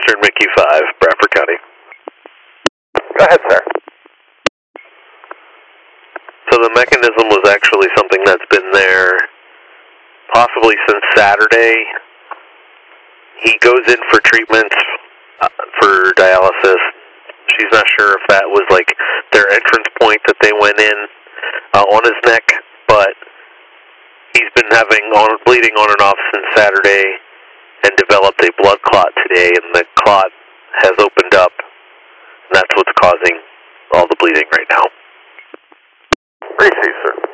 Western Mickey 5, Bradford County. Go ahead, sir. So the mechanism was actually something that's been there possibly since Saturday. He goes in for treatments for dialysis. She's not sure if that was like their entrance point that they went in on his neck, but he's been having bleeding on and off since Saturday and developed a blood clot today, and the clot has opened up, and that's what's causing all the bleeding right now. Receive, sir.